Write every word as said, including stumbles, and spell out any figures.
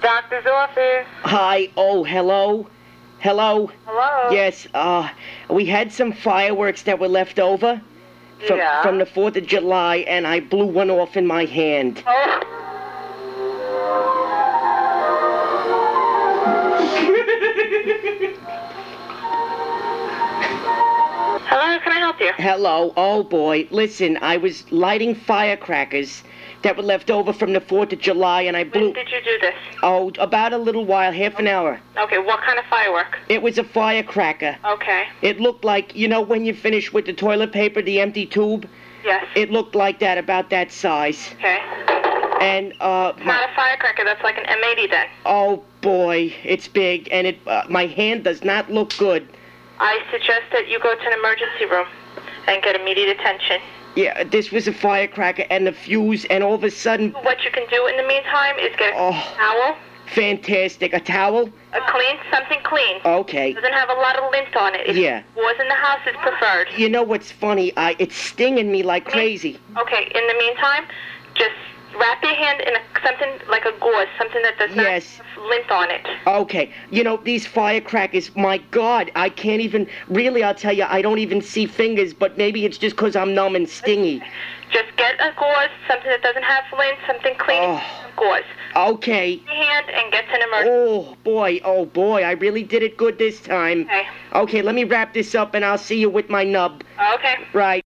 Doctor's office. Hi. Oh, hello? Hello? Hello? Yes, uh, we had some fireworks that were left over from, Yeah. from the fourth of July, and I blew one off in my hand. Oh. Hello, can I help you? Hello. Oh, boy. Listen, I was lighting firecrackers that were left over from the fourth of July, and I blew... When did you do this? Oh, about a little while, half an hour. Okay, what kind of firework? It was a firecracker. Okay. It looked like, you know, when you finish with the toilet paper, the empty tube? Yes. It looked like that, about that size. Okay. And, uh... It's my, not a firecracker, that's like an M eighty then. oh, boy, it's big, and it uh, my hand does not look good. I suggest that you go to an emergency room and get immediate attention. Yeah, this was a firecracker and the fuse, and all of a sudden... What you can do in the meantime is get a Oh. towel, Fantastic. A towel? a clean, something clean. Okay. Doesn't have a lot of lint on it. If Yeah. it was in the house, it's preferred. You know what's funny? I It's stinging me like crazy. Okay, in the meantime, just wrap your hand in a, something like a gauze, something that does Yes. not have lint on it. Okay. You know, these firecrackers, my God, I can't even... Really, I'll tell you, I don't even see fingers, but maybe it's just because I'm numb and stingy. Just get a gauze, something that doesn't have lint, something clean, Oh. gauze. Okay. Your hand and get to an emergency. Oh, boy, oh, boy, I really did it good this time. Okay. Okay, let me wrap this up, and I'll see you with my nub. Okay. Right.